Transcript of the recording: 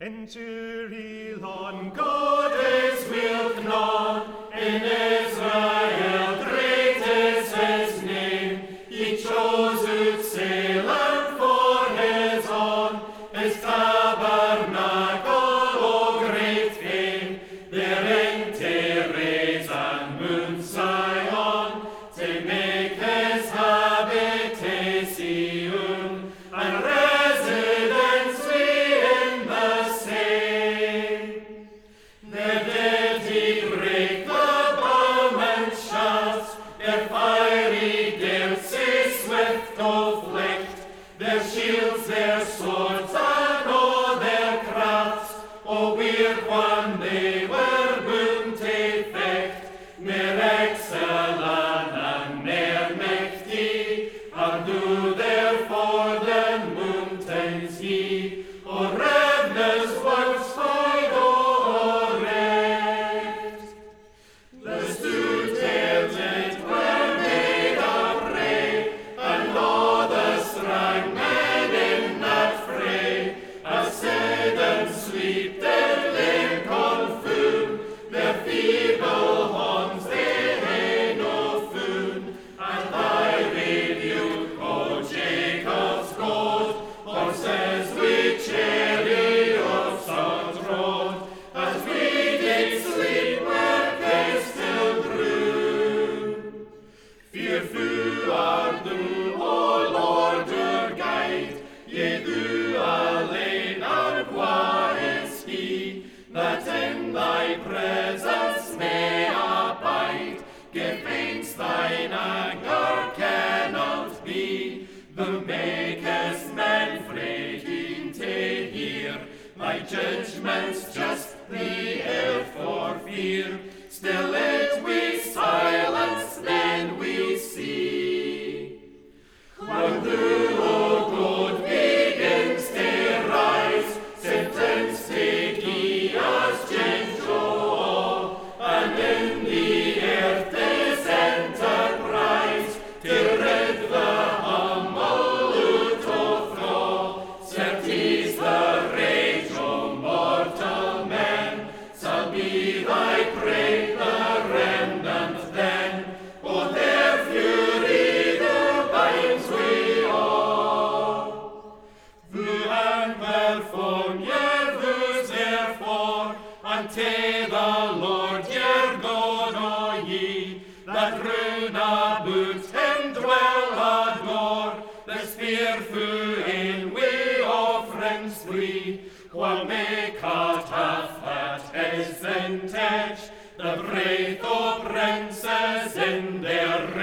Enter Elon, God is with none, in Israel great is his name. He chose out Salem for his own, his tabernacle, O great fame. Therein to raise and Mount Zion, to make his habitation, and residence in the same. There did he break the bowman's shafts, their fiery darts swift of flight, their shields, their swords, and all their crafts, o weird one they were bound to effect, mere excellent and mere mächtig, and do therefore the mountains ye, o revenues once hide o erect. The students it were made a prey, and all the strong men in that fray, as said and sweep their limb confound, their feeble horns they hae no found, and I rebuke, O Jacob's God, horses with chariots untrod, as we did sleep were they still brood. Fearful art thou, O Lord our guide, yea thou alone our quiet he, that in thy presence may abide. Give thanks thine anger cannot be, thou makest men frightened to hear, thy judgments justly ill for fear. Still it we silence, then we see. When thou, O God, begins to rise, sentence take ye as gentle, and in the earth this enterprise, to rid the humble out of thrall. Certes the rage of mortal men shall be thy prey, the remnant then, o their fury thou binds we all. Vous and perform your vows therefore, unto the Lord your God, O ye, that round about him dwell adore, the spearful in we offerings free, wha may cut off at his intent, the breath of princes in their